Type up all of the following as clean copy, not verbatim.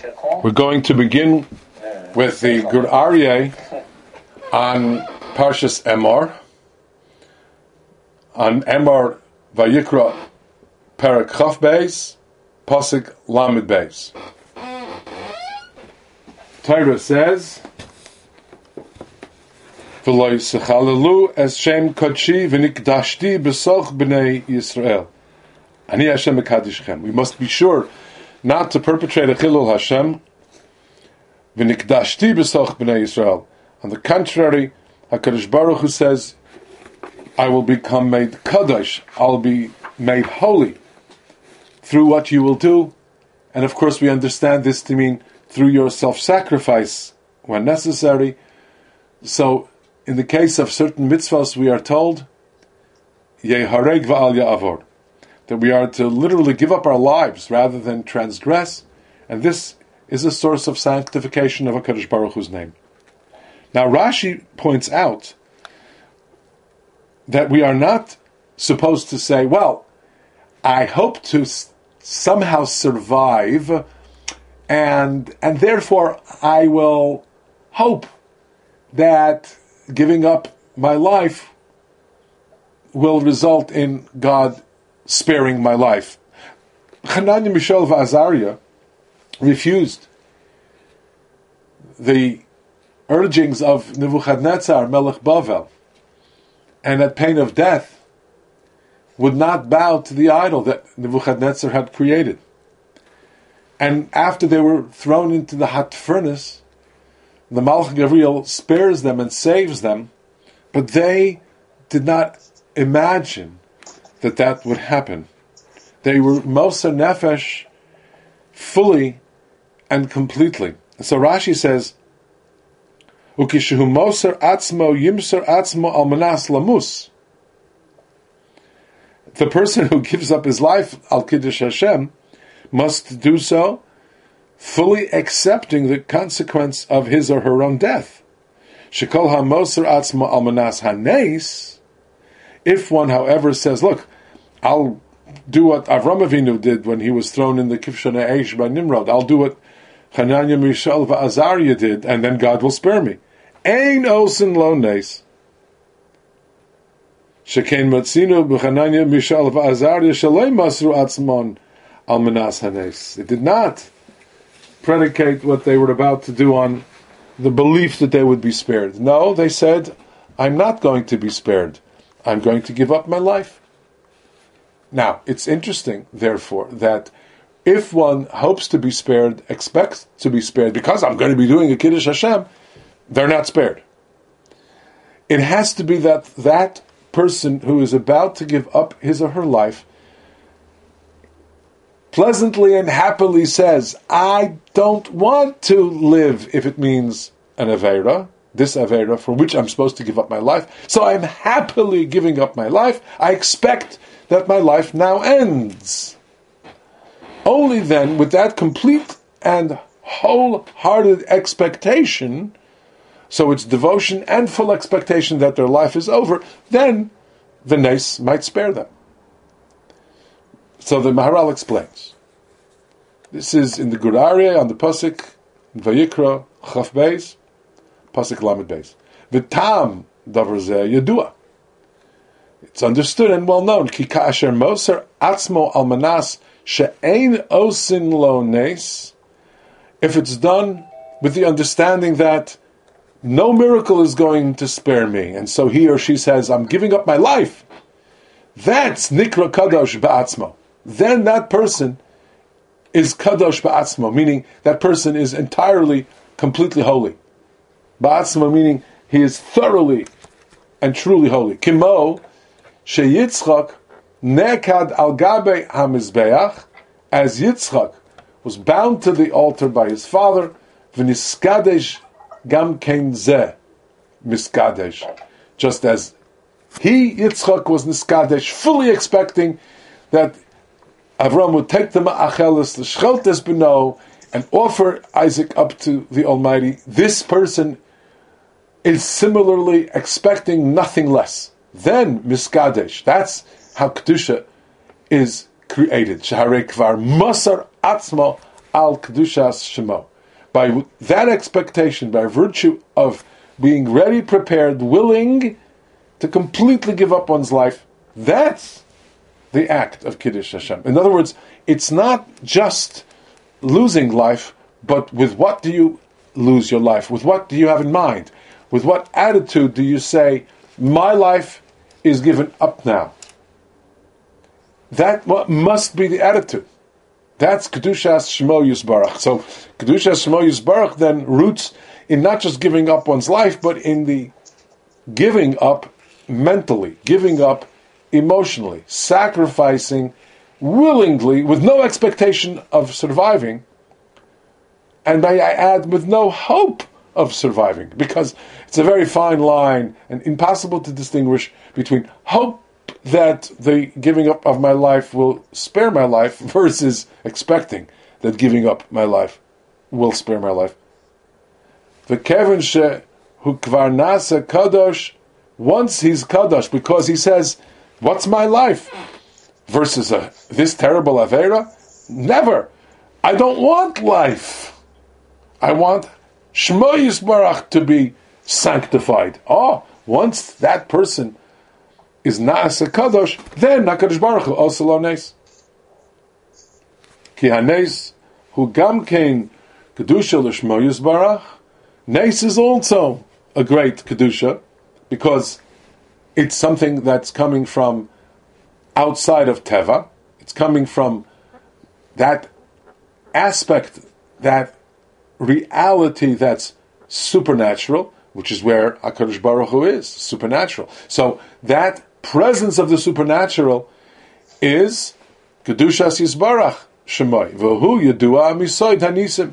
We're going to begin with the Gur Aryeh on Parshas Emor, on Emor Vayikra Perek Chaf Beis, Pasuk Lamed Beis. Torah says, V'lo yisechalelu es shem kodshi v'nikdashti b'soch b'nei Yisrael. Ani Hashem mekadishchem. We must be sure not to perpetrate a chilul Hashem. V'nikdashti b'soch b'nei Yisrael. On the contrary, HaKadosh Baruch Hu says, I will become made kadosh. I'll be made holy through what you will do. And of course we understand this to mean through your self-sacrifice when necessary. So, in the case of certain mitzvahs, we are told, Yehareg va'al ya'avor, that we are to literally give up our lives rather than transgress, and this is a source of sanctification of HaKadosh Baruch Hu's name. Now Rashi points out that we are not supposed to say, well, I hope to somehow survive, and therefore I will hope that giving up my life will result in God sparing my life. Hananiah, Mishael, Azariah refused the urgings of Nebuchadnezzar, Melech Bavel, and at pain of death would not bow to the idol that Nebuchadnezzar had created. And after they were thrown into the hot furnace, the Malach Gabriel spares them and saves them, but they did not imagine that that would happen. They were Moser Nefesh fully and completely. So Rashi says, Ukishehu Moser Atzmo Yimser Atzmo Almanas Lamus. The person who gives up his life, Al Kiddush Hashem, must do so fully accepting the consequence of his or her own death. Shekol ha-moser atzmo almanas hanes. If one, however, says, look, I'll do what Avram Avinu did when he was thrown in the Kivshon Eish by Nimrod. I'll do what Hananiah, Mishael, Azariah did, and then God will spare me. Ein osin lo nes. Shekein matzinu b'Hananiah, Mishael, Azariah shalei masru atzmon almanas hanes. It did not predicate what they were about to do on the belief that they would be spared. No, they said, I'm not going to be spared. I'm going to give up my life. Now, it's interesting, therefore, that if one hopes to be spared, expects to be spared, because I'm going to be doing a Kiddush Hashem, they're not spared. It has to be that that person who is about to give up his or her life pleasantly and happily says, I don't want to live if it means an Aveira, this Aveira for which I'm supposed to give up my life, so I'm happily giving up my life. I expect that my life now ends. Only then, with that complete and wholehearted expectation, so it's devotion and full expectation that their life is over, then the Nes might spare them. So the Maharal explains. This is in the Gur Aryeh on the Pasuk Vayikra Chaf Beis, Pasuk Lamed Beis. V'tam davar zeh yadua. It's understood and well known. Ki ka'asher moser atzmo almanas she'ein osin lo nes. If it's done with the understanding that no miracle is going to spare me, and so he or she says, I'm giving up my life, that's nikra kadosh ba'atzmo. Then that person is kadosh ba'atzmo, meaning that person is entirely, completely holy. Ba'atzmo meaning he is thoroughly and truly holy. Kimo sheYitzchak nekad al gabe hamizbeach, as Yitzchak was bound to the altar by his father, v'niskadesh gam kein zeh miskadesh, just as he, Yitzchak, was niskadesh, fully expecting that Avram would take the ma'achelis, the shcheltes b'no, and offer Isaac up to the Almighty. This person is similarly expecting nothing less. Then miskadesh. That's how kedusha is created. Shaharei kvar masar atzmo al kedushas shemo. By that expectation, by virtue of being ready, prepared, willing to completely give up one's life, that's the act of Kiddush Hashem. In other words, it's not just losing life, but with what do you lose your life? With what do you have in mind? With what attitude do you say, my life is given up now? That must be the attitude. That's Kedushas Shemo Yisbarach. So Kedushas Shemo Yisbarach then roots in not just giving up one's life, but in the giving up mentally, giving up emotionally, sacrificing willingly, with no expectation of surviving, and may I add, with no hope of surviving, because it's a very fine line and impossible to distinguish between hope that the giving up of my life will spare my life versus expecting that giving up my life will spare my life. The Kevin she hu kvar nasa kadosh, once he's kadosh, because he says, what's my life versus this terrible avera? Never. I don't want life. I want Shemo Yisbarach to be sanctified. Once that person is Naasa Kadosh, then HaKadosh Baruch Hu also lo nes. Ki hanes hu gam kein Kedusha l'Shemo Yisbarach. Nes is also a great Kedusha, because it's something that's coming from outside of Teva. It's coming from that aspect, that reality that's supernatural, which is where HaKadosh Baruch Hu is, supernatural. So that presence of the supernatural is Kedushas Yisbarach Shemoi. V'hu Yedua Misoid Hanisim.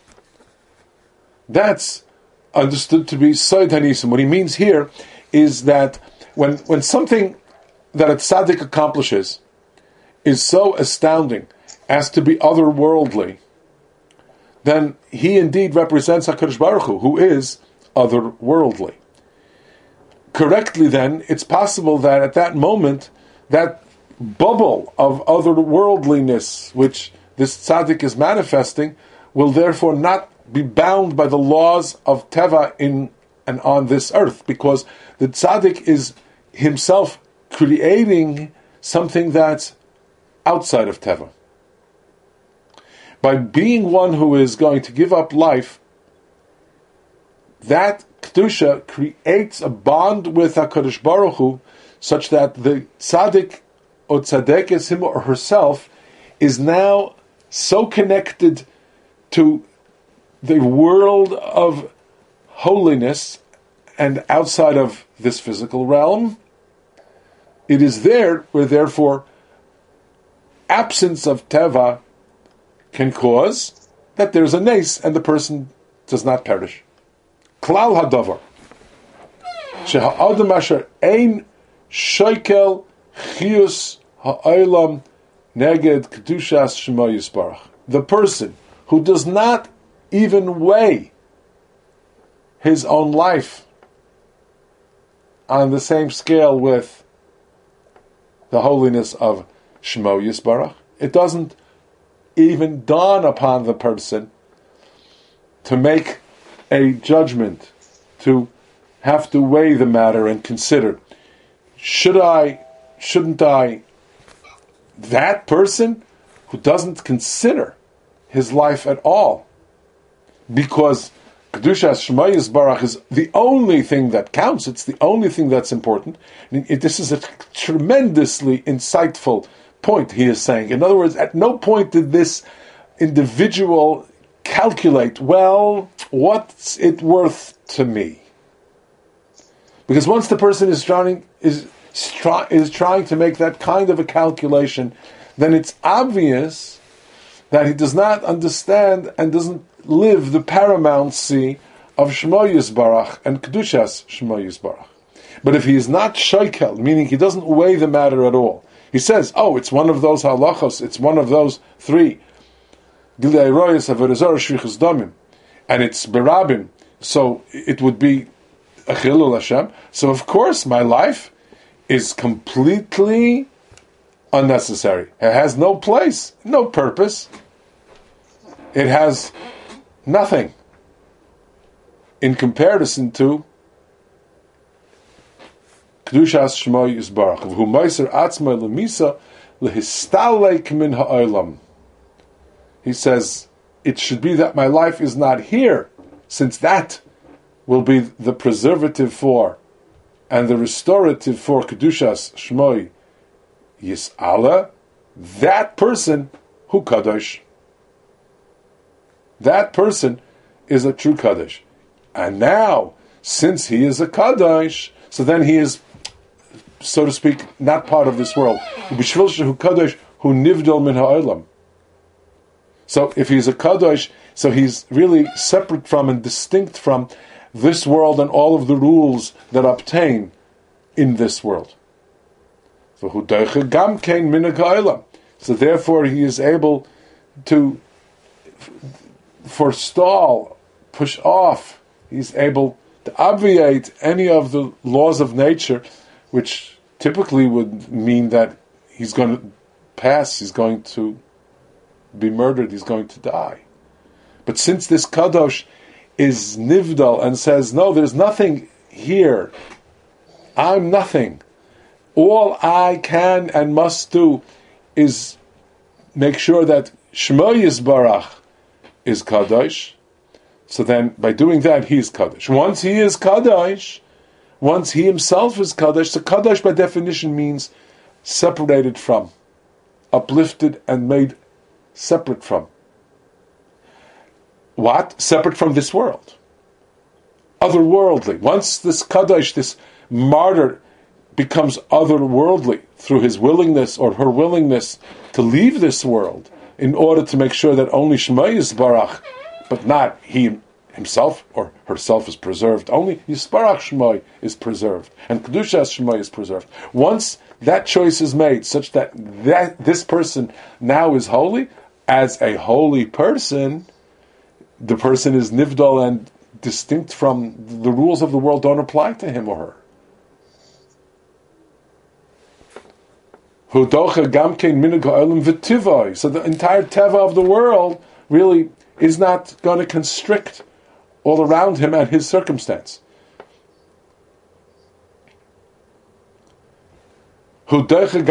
That's understood to be Soid Hanisim. What he means here is that when something that a tzaddik accomplishes is so astounding as to be otherworldly, then he indeed represents HaKadosh Baruch Hu, who is otherworldly. Correctly then, it's possible that at that moment, that bubble of otherworldliness which this tzaddik is manifesting will therefore not be bound by the laws of Teva in and on this earth, because the tzaddik is himself creating something that's outside of Teva. By being one who is going to give up life, that Kedusha creates a bond with HaKadosh Baruch Hu, such that the tzaddik or tzaddikes, him or herself, is now so connected to the world of holiness and outside of this physical realm. It is there where, therefore, absence of Teva can cause that there's a nes and the person does not perish. Klal hadavar sheha'adam asher ein shoikel chiyus ha'olam neged kedushas Shemo Yisbarach. The person who does not even weigh his own life on the same scale with the holiness of Shemo Yisbarach, it doesn't even dawn upon the person to make a judgment, to have to weigh the matter and consider, should I, shouldn't I? That person who doesn't consider his life at all, because Kedushas Shemo Yisbarach is the only thing that counts, it's the only thing that's important. This is a tremendously insightful point he is saying. In other words, at no point did this individual calculate, well, what's it worth to me? Because once the person is trying to make that kind of a calculation, then it's obvious that he does not understand and doesn't live the paramountcy of Shemo Yisbarach and Kedushas Shemo Yisbarach. But if he is not shoikel, meaning he doesn't weigh the matter at all, he says, it's one of those halachos, it's one of those three, Gilei Royas, Avodah Zarah, Shvichus Damim, and it's berabim, so it would be a chilul Hashem. So of course my life is completely unnecessary. It has no place, no purpose. it has nothing in comparison to Kedushas Shemo Yisbarach, V'hu Meiser Atzmai Lemisa Lehistalek Min Ha'olam. He says, it should be that my life is not here, since that will be the preservative for and the restorative for Kedushas Shemo Yis'ala, that person who Kadosh. That person is a true Kadosh. And now, since he is a Kadosh, so then he is, so to speak, not part of this world. So if he's a Kadosh, so he's really separate from and distinct from this world and all of the rules that obtain in this world. So therefore he is able to forestall, push off, he's able to obviate any of the laws of nature, which typically would mean that he's going to pass, he's going to be murdered, he's going to die. But since this Kadosh is Nivdal and says, no, there's nothing here, I'm nothing, all I can and must do is make sure that Shemo Yisbarach is Kadosh. So then, by doing that, he is Kadosh. Once he is Kadosh, once he himself is Kadosh, so Kadosh by definition means separated from, uplifted and made separate from. What? Separate from this world. Otherworldly. Once this Kadosh, this martyr, becomes otherworldly through his willingness or her willingness to leave this world in order to make sure that only Shemo Yisbarach, but not he himself or herself, is preserved. Only Yisbarach Shemo is preserved, and Kedushas Shemo is preserved. Once that choice is made, such that this person now is holy, as a holy person, the person is nivdal and distinct from the rules of the world, don't apply to him or her. So the entire teva of the world really is not going to constrict all around him and his circumstance. So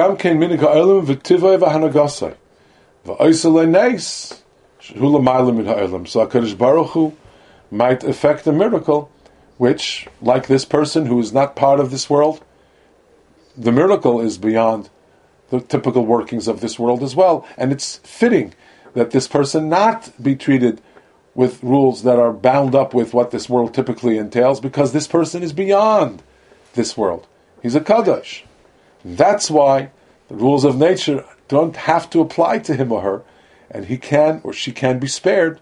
HaKadosh Baruch Hu might effect a miracle, which, like this person who is not part of this world, the miracle is beyond the typical workings of this world as well. And it's fitting that this person not be treated with rules that are bound up with what this world typically entails, because this person is beyond this world. He's a Kadosh. That's why the rules of nature don't have to apply to him or her, and he can or she can be spared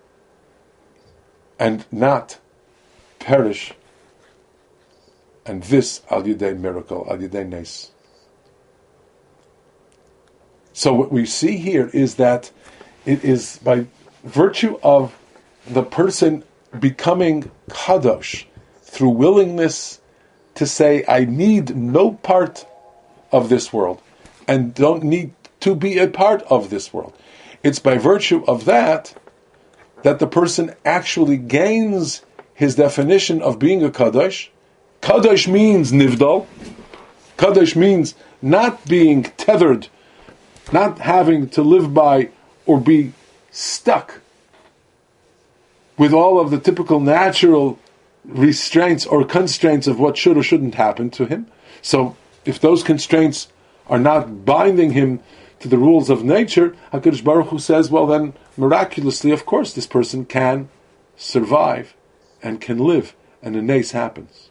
and not perish. And this al yidei miracle, al yidei nes. So what we see here is that it is by virtue of the person becoming kadosh through willingness to say, I need no part of this world and don't need to be a part of this world. It's by virtue of that the person actually gains his definition of being a kadosh. Kadosh means nivdal. Kadosh means not being tethered, not having to live by or be stuck with all of the typical natural restraints or constraints of what should or shouldn't happen to him. So if those constraints are not binding him to the rules of nature, HaKadosh Baruch Hu says, well then, miraculously, of course, this person can survive and can live, and a nes happens.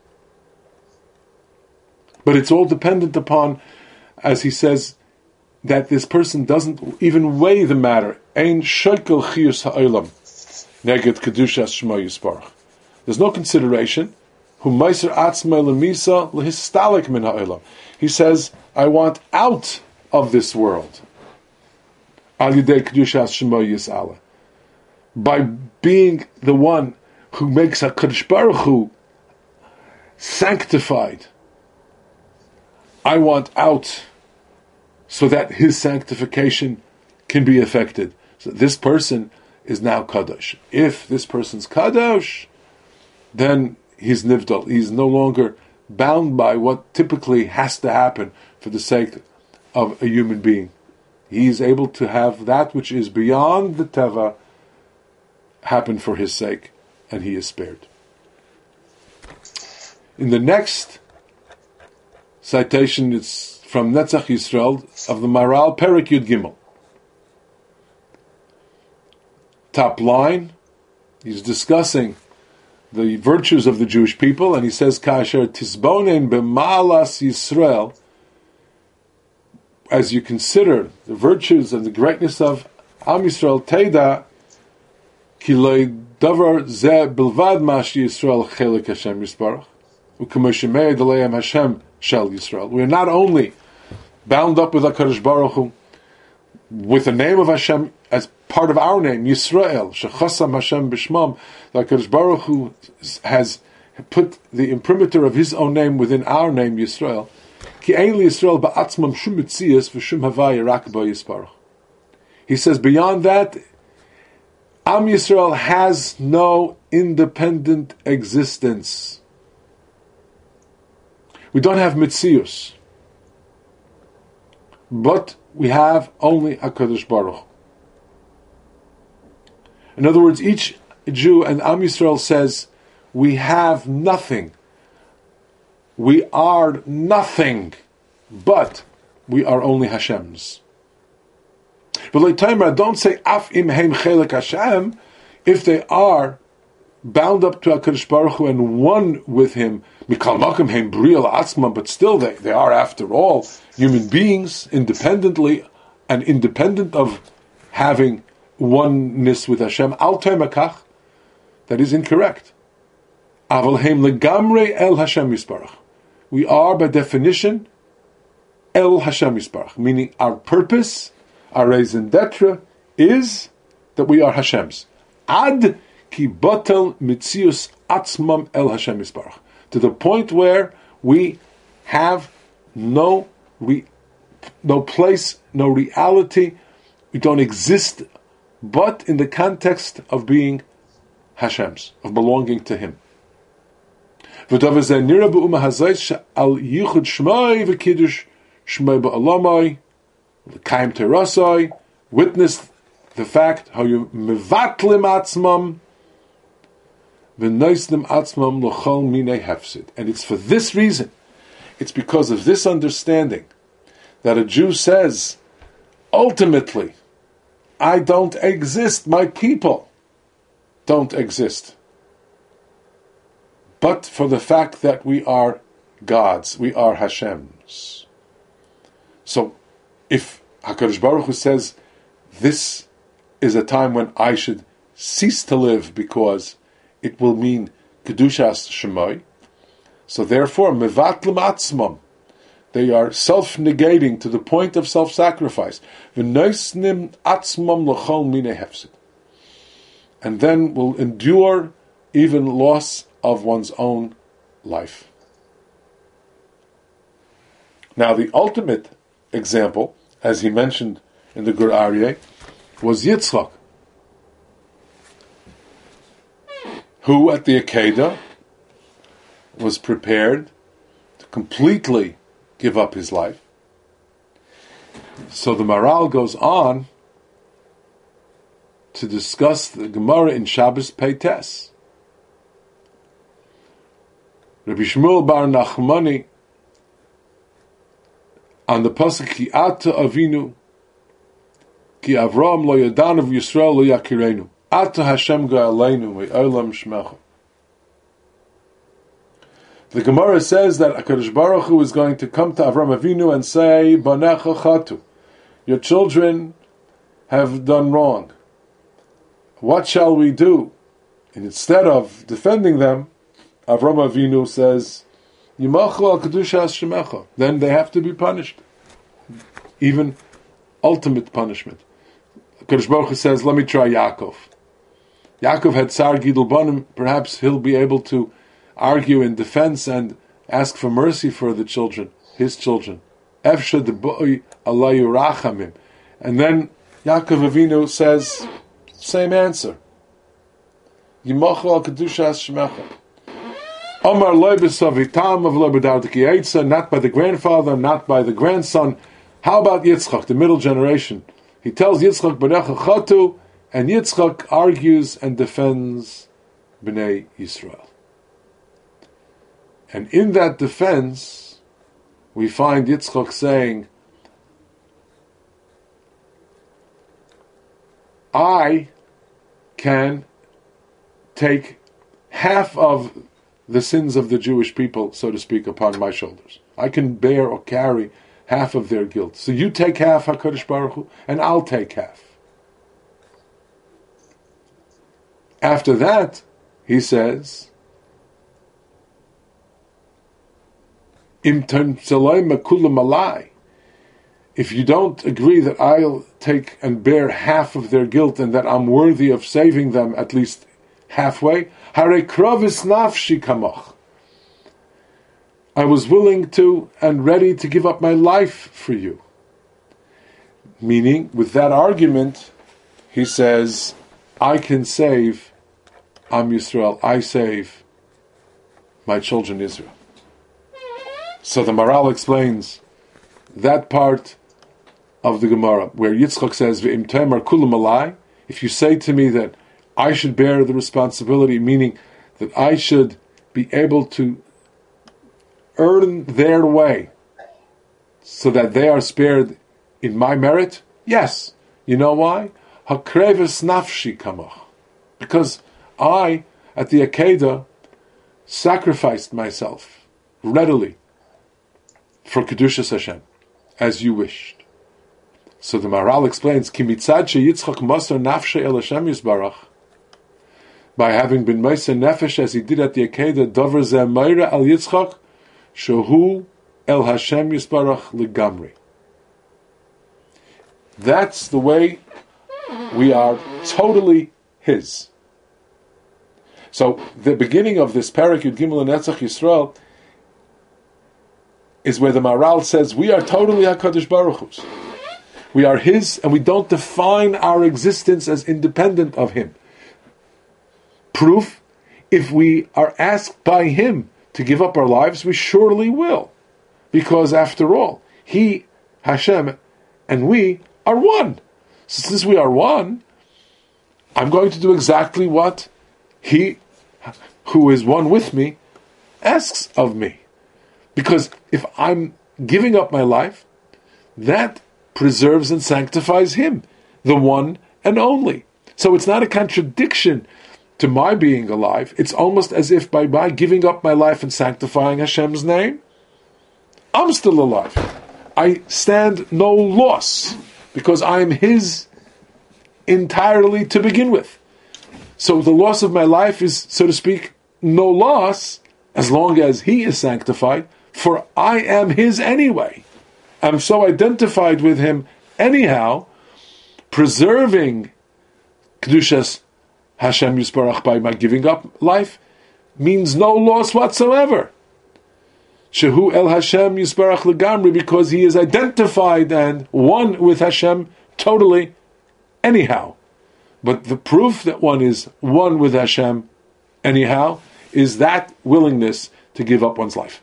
But it's all dependent upon, as he says, that this person doesn't even weigh the matter. Ein shekel chiyus ha'olam neged kedushas Shemo Yisbarach. There's no consideration. Hu meiser atzmai lemisa lehistalik min ha'olam. He says, I want out of this world. Al yidei kedushas Shemo Yis'ala. By being the one who makes HaKadosh Baruch Hu sanctified, I want out so that his sanctification can be effected. So this person is now kadosh. If this person's kadosh, then he's nivdal. He's no longer bound by what typically has to happen for the sake of a human being. He is able to have that which is beyond the teva happen for his sake, and he is spared. In the next citation, it's from Netzach Yisrael of the Maral, Perek Yud Gimel. Top line, he's discussing the virtues of the Jewish people, and he says, Kasher tisbonen b'malas Yisrael, as you consider the virtues and the greatness of Am Yisrael, Teda, ki lo davar ze bilvad mash Yisrael chelik Hashem Yisparach, u'kemo shemei d'leim Hashem shel Yisrael. We are not only bound up with HaKadosh Baruch Hu, with the name of Hashem as part of our name, Yisrael, Shechasam Hashem B'Shmam, the HaKadosh Baruch Hu has put the imprimatur of His own name within our name, Yisrael. Ki ein li Yisrael ba'atzmam shum mitzias v'shum havaya rak ba Yisparach. He says, beyond that, Am Yisrael has no independent existence. We don't have mitzius, but we have only HaKadosh Baruch Hu. In other words, each Jew and Am Yisrael says, we have nothing. We are nothing, but we are only Hashem's. But don't say, Af im heim chelek Hashem, if they are bound up to HaKadosh Baruch Hu and one with Him, mikal makom heim briel atzma, but still they are, after all, human beings, independently, and independent of having oneness with Hashem. Al temakach, that is incorrect. Aval heim legamre el Hashem Yisparach. We are, by definition, el Hashem Yisparach, meaning our purpose, our raison d'etre, is that we are Hashem's. Ad ki batel mitzius atzmam el Hashem Yisparach. To the point where we have no place, no reality, we don't exist, but in the context of being Hashem's, of belonging to Him. Witness the fact how you mevatlim atzmam v'noislim atzmam l'chol minei hefsid. And it's for this reason, it's because of this understanding, that a Jew says, ultimately, I don't exist, my people don't exist. But for the fact that we are God's, we are Hashem's. So, if HaKadosh Baruch Hu says, this is a time when I should cease to live because it will mean Kedushas Shemai, so therefore, Mevatlim Atzmam, they are self-negating to the point of self-sacrifice. V'noisnim atzmam l'chol minei hefsid. And then will endure even loss of one's own life. Now, the ultimate example, as he mentioned in the Gur Aryeh, was Yitzchak, who at the Akedah was prepared to completely give up his life. So the Maral goes on to discuss the Gemara in Shabbos Peites. Rabbi Shmuel bar Nachmani on the pasuk Ki Ata Avinu Ki Avram lo Yadanav Yisrael lo Yakirenu Ata Hashem Ga'aleinu Ve'olam Shmecha. The Gemara says that HaKadosh Baruch Hu is going to come to Avram Avinu and say, Banecha chatu, your children have done wrong. What shall we do? And instead of defending them, Avram Avinu says, Yimachu al Kedushas Shemecha. Then they have to be punished. Even ultimate punishment. HaKadosh Baruch Hu says, let me try Yaakov. Yaakov had Sar Gidul Banim, perhaps he'll be able to argue in defense and ask for mercy for the children, his children. Efsha de'boi Allah yurachamim. And then Yaakov Avinu says, Same answer. Yimochel al kedushas shmecha. Omar loy b'savitam of lo b'dardiki eitza, not by the grandfather, not by the grandson. How about Yitzchak, the middle generation? He tells Yitzchak b'necha chatu, and Yitzchak argues and defends Bnei Yisrael. And in that defense, we find Yitzchak saying, I can take half of the sins of the Jewish people, so to speak, upon my shoulders. I can bear or carry half of their guilt. So you take half, HaKadosh Baruch Hu, and I'll take half. After that, he says, if you don't agree that I'll take and bear half of their guilt and that I'm worthy of saving them at least halfway, I was willing to and ready to give up my life for you. Meaning, with that argument, he says, I can save Am Yisrael, I save my children Israel. So the Maral explains that part of the Gemara where Yitzchak says, V'im temar kulam alai, if you say to me that I should bear the responsibility, meaning that I should be able to earn their way so that they are spared in my merit, yes. You know why? Hakreves nafshi kamach. Because I, at the Akedah, sacrificed myself readily for Kedushas Hashem, as you wished. So the Maharal explains, Ki mitzad sheYitzchak moser nafshe el Hashem Yisbarach, by having been moser nefesh as he did at the Akedah, dover zeh meira al Yitzchak, shehu el Hashem Yisbarach legamri. That's the way we are totally His. So the beginning of this Parak Yud Gimel Netzach Yisrael is where the Maharal says we are totally HaKadosh Baruch Hu's. We are His, and we don't define our existence as independent of Him. Proof, if we are asked by Him to give up our lives, we surely will. Because after all, He, Hashem, and we are one. So since we are one, I'm going to do exactly what He, who is one with me, asks of me. Because if I'm giving up my life, that preserves and sanctifies Him, the one and only. So it's not a contradiction to my being alive. It's almost as if by my giving up my life and sanctifying Hashem's name, I'm still alive. I stand no loss because I am His entirely to begin with. So the loss of my life is, so to speak, no loss as long as He is sanctified, for I am His anyway. I'm so identified with Him anyhow, preserving Kedushas Hashem Yisbarach by my giving up life means no loss whatsoever. Shehu el Hashem Yisbarach legamri, because he is identified and one with Hashem totally anyhow. But the proof that one is one with Hashem anyhow is that willingness to give up one's life.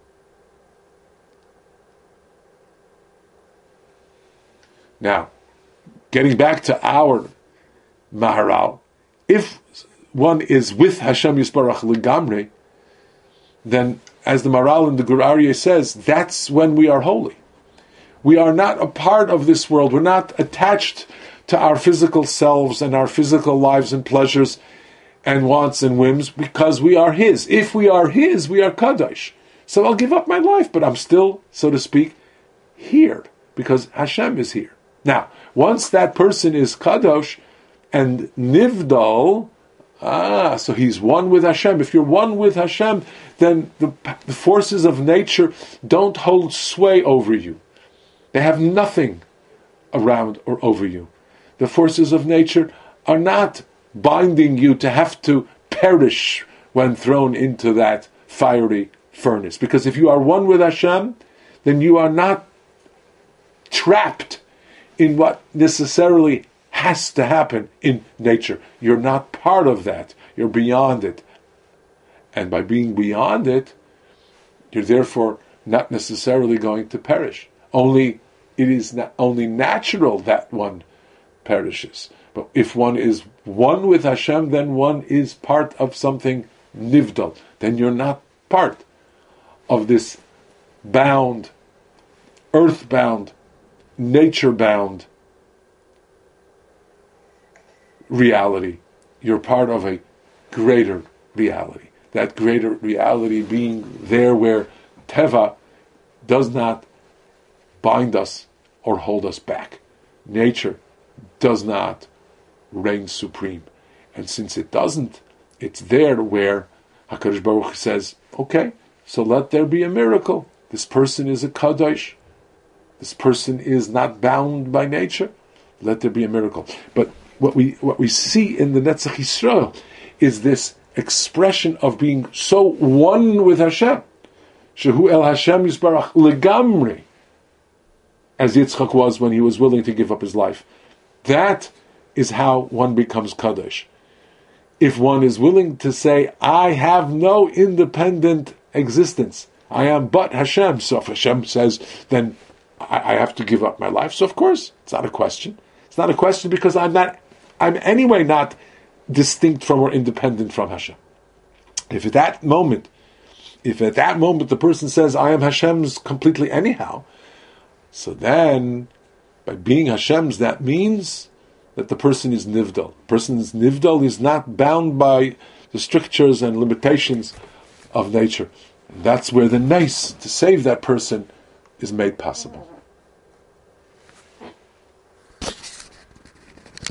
Now, getting back to our Maharal, if one is with Hashem Yisbarach legamri, then, as the Maharal in the Gur Aryeh says, that's when we are holy. We are not a part of this world. We're not attached to our physical selves and our physical lives and pleasures and wants and whims, because we are His. If we are His, we are Kadosh. So I'll give up my life, but I'm still, so to speak, here, because Hashem is here. Now, once that person is Kadosh and Nivdal, so he's one with Hashem. If you're one with Hashem, then the forces of nature don't hold sway over you. They have nothing around or over you. The forces of nature are not binding you to have to perish when thrown into that fiery furnace. Because if you are one with Hashem, then you are not trapped in what necessarily has to happen in nature. You're not part of that. You're beyond it. And by being beyond it, you're therefore not necessarily going to perish. Only it is only natural that one perishes. But if one is one with Hashem, then one is part of something nivdal. Then you're not part of this bound, earth-bound, nature-bound reality. You're part of a greater reality. That greater reality being there where Teva does not bind us or hold us back. Nature does not reign supreme. And since it doesn't, it's there where HaKadosh Baruch Hu says, okay, so let there be a miracle. This person is a Kadosh. This person is not bound by nature. Let there be a miracle. But what we see in the Netzach Yisrael is this expression of being so one with Hashem. Shehu el Hashem Yisbarach legamri, as Yitzchak was when he was willing to give up his life. That is how one becomes Kadosh. If one is willing to say, I have no independent existence, I am but Hashem. So if Hashem says, then I have to give up my life. So of course, it's not a question. It's not a question because I'm anyway not distinct from or independent from Hashem. If at that moment the person says, I am Hashem's completely anyhow, so then, by being Hashem's, that means that the person is nivdal. The person's nivdal is not bound by the strictures and limitations of nature. And that's where the nice to save that person is made possible.